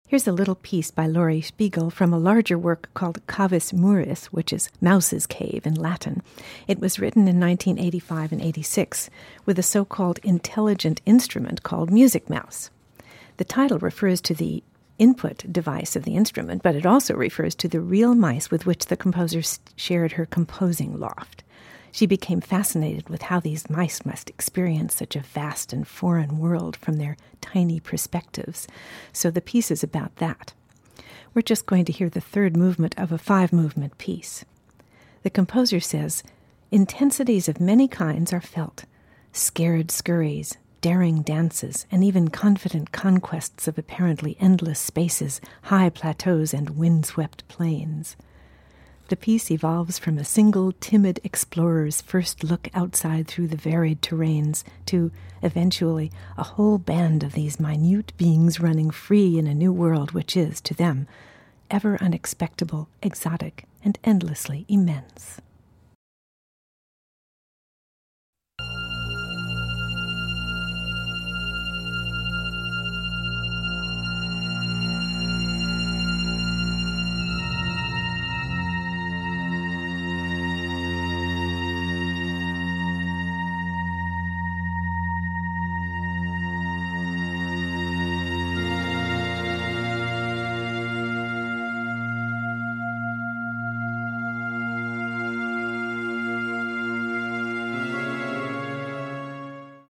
Here's a little piece by Laurie Spiegel from a larger work called Cavis Muris, which is Mouse's Cave in Latin. It was written in 1985 and 86 with a so-called intelligent instrument called Music Mouse. The title refers to the input device of the instrument, but it also refers to the real mice with which the composer shared her composing loft. She became fascinated with how these mice must experience such a vast and foreign world from their tiny perspectives. So the piece is about that. We're just going to hear the third movement of a 5-movement piece. The composer says, "Intensities of many kinds are felt, scared scurries, daring dances, and even confident conquests of apparently endless spaces, high plateaus, and wind-swept plains." The piece evolves from a single timid explorer's first look outside through the varied terrains to, eventually, a whole band of these minute beings running free in a new world which is, to them, ever unexpectable, exotic, and endlessly immense.